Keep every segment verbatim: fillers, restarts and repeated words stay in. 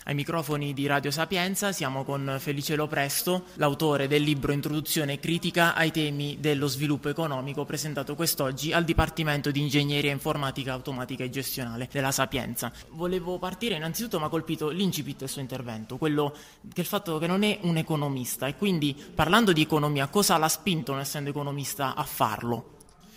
Ai microfoni di Radio Sapienza siamo con Felice Lopresto, l'autore del libro Introduzione critica ai temi dello sviluppo economico, presentato quest'oggi al Dipartimento di Ingegneria Informatica Automatica e Gestionale della Sapienza. Volevo partire innanzitutto, mi ha colpito l'incipit del suo intervento, quello che il fatto che non è un economista, e quindi parlando di economia, cosa l'ha spinto, non essendo economista, a farlo?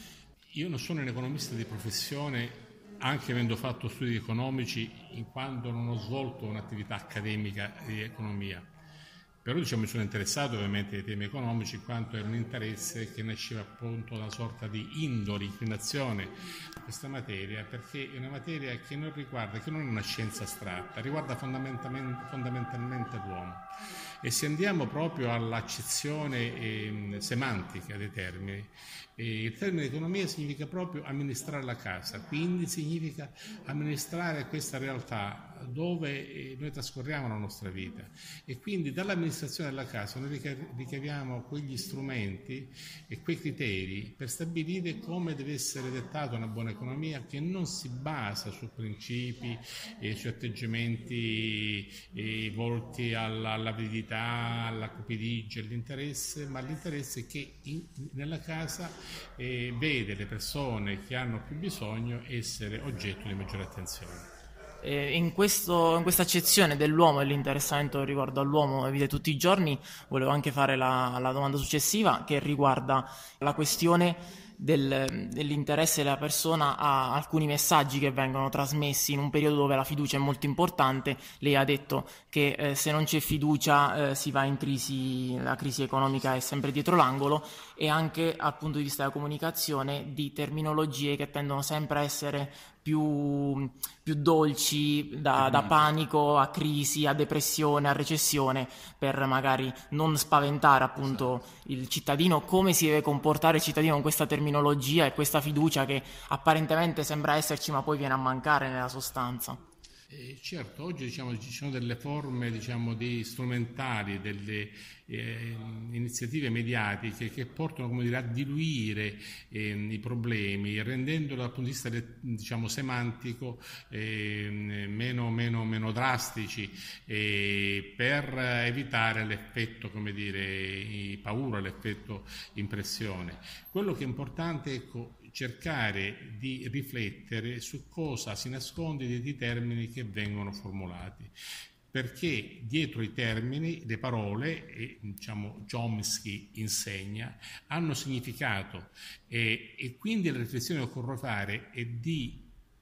Io non sono un economista di professione, anche avendo fatto studi economici, in quanto non ho svolto un'attività accademica di economia. Però diciamo, mi sono interessato ovviamente ai temi economici, in quanto era un interesse che nasceva appunto da una sorta di indole, inclinazione a questa materia, perché è una materia che non riguarda, che non è una scienza astratta, riguarda fondamentalmente, fondamentalmente l'uomo. E se andiamo proprio all'accezione eh, semantica dei termini, eh, il termine economia significa proprio amministrare la casa, quindi significa amministrare questa realtà dove eh, noi trascorriamo la nostra vita, e quindi dall'amministrazione della casa noi ricaviamo quegli strumenti e quei criteri per stabilire come deve essere dettata una buona economia, che non si basa su principi e su atteggiamenti eh, volti alla, all'avidità, alla cupidigia, all'interesse, ma l'interesse che in, nella casa eh, vede le persone che hanno più bisogno essere oggetto di maggiore attenzione. In, questo, in questa accezione dell'uomo e l'interessamento riguardo all'uomo e vita tutti i giorni, volevo anche fare la, la domanda successiva, che riguarda la questione del, dell'interesse della persona a alcuni messaggi che vengono trasmessi in un periodo dove la fiducia è molto importante. Lei ha detto che eh, se non c'è fiducia eh, si va in crisi, la crisi economica è sempre dietro l'angolo, e anche dal punto di vista della comunicazione di terminologie che tendono sempre a essere più, più dolci, da, da panico a crisi, a depressione, a recessione, per magari non spaventare appunto il cittadino. Come si deve comportare il cittadino con questa terminologia e questa fiducia che apparentemente sembra esserci ma poi viene a mancare nella sostanza? Eh, certo, oggi diciamo, ci sono delle forme diciamo, di strumentali, delle eh, iniziative mediatiche che portano come dire, a diluire eh, i problemi, rendendolo dal punto di vista diciamo, semantico eh, meno, meno, meno drastici, eh, per evitare l'effetto come dire, paura, l'effetto impressione. Quello che è importante è ecco, cercare di riflettere su cosa si nasconde dietro i termini che vengono formulati, perché dietro i termini le parole, e diciamo Chomsky insegna, hanno significato, e, e quindi la riflessione che occorre fare è di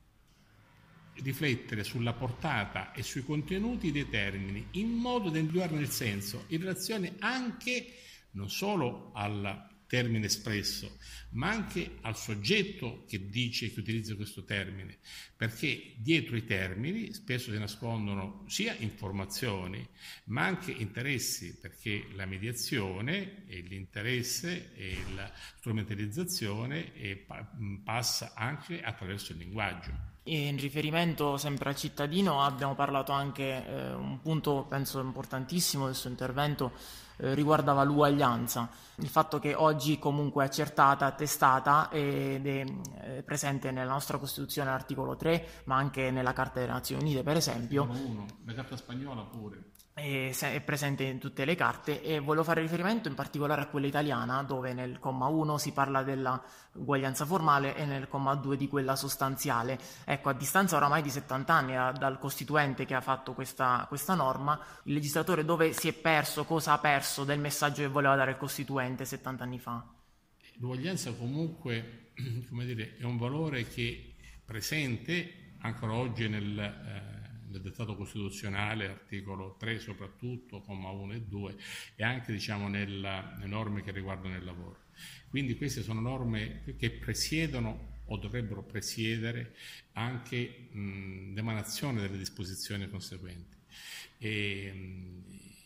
riflettere sulla portata e sui contenuti dei termini in modo da individuarne il senso in relazione anche non solo al termine espresso, ma anche al soggetto che dice che utilizza questo termine, perché dietro i termini spesso si nascondono sia informazioni ma anche interessi, perché la mediazione e l'interesse e la strumentalizzazione e passa anche attraverso il linguaggio. In riferimento sempre al cittadino abbiamo parlato anche, eh, un punto penso importantissimo del suo intervento eh, riguardava l'uguaglianza, il fatto che oggi comunque è accertata, attestata ed è eh, presente nella nostra Costituzione l'articolo tre, ma anche nella Carta delle Nazioni Unite per esempio. uno, la Carta spagnola pure. È presente in tutte le carte, e volevo fare riferimento in particolare a quella italiana, dove nel comma uno si parla della uguaglianza formale e nel comma due di quella sostanziale. Ecco, a distanza oramai di settanta anni dal Costituente che ha fatto questa, questa norma, il legislatore dove si è perso, cosa ha perso del messaggio che voleva dare il Costituente settanta anni fa? L'uguaglianza comunque, come dire, è un valore che è presente ancora oggi nel... Eh, del dettato costituzionale, articolo tre soprattutto, comma uno e due, e anche diciamo nella, nelle norme che riguardano il lavoro. Quindi queste sono norme che presiedono o dovrebbero presiedere anche mh, l'emanazione delle disposizioni conseguenti. E, mh,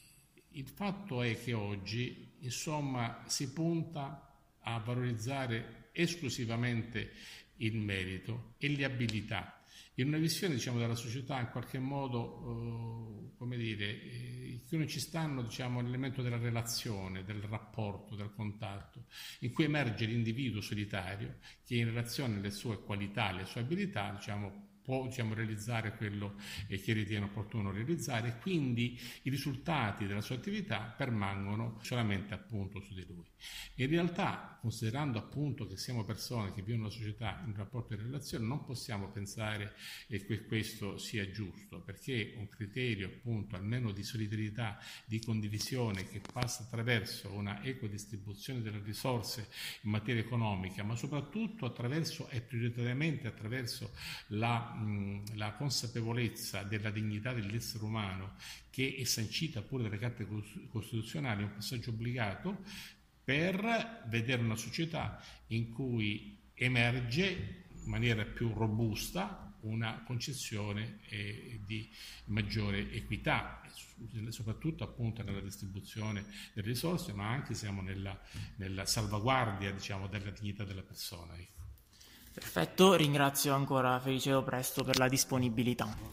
il fatto è che oggi insomma si punta a valorizzare esclusivamente il merito e le abilità, in una visione diciamo, della società in qualche modo, eh, come dire, eh, che non ci stanno diciamo, l'elemento della relazione, del rapporto, del contatto, in cui emerge l'individuo solitario che in relazione alle sue qualità, alle sue abilità, diciamo, può diciamo, realizzare quello che ritiene opportuno realizzare, e quindi i risultati della sua attività permangono solamente appunto su di lui. In realtà, considerando appunto che siamo persone che vivono una società in rapporto di relazione, non possiamo pensare che questo sia giusto, perché un criterio appunto almeno di solidarietà, di condivisione, che passa attraverso una equodistribuzione delle risorse in materia economica, ma soprattutto attraverso e prioritariamente attraverso la la consapevolezza della dignità dell'essere umano, che è sancita pure dalle carte costituzionali, è un passaggio obbligato per vedere una società in cui emerge in maniera più robusta una concezione eh, di maggiore equità, soprattutto appunto nella distribuzione delle risorse, ma anche siamo nella, nella salvaguardia diciamo, della dignità della persona. Perfetto, ringrazio ancora Felice Presto per la disponibilità.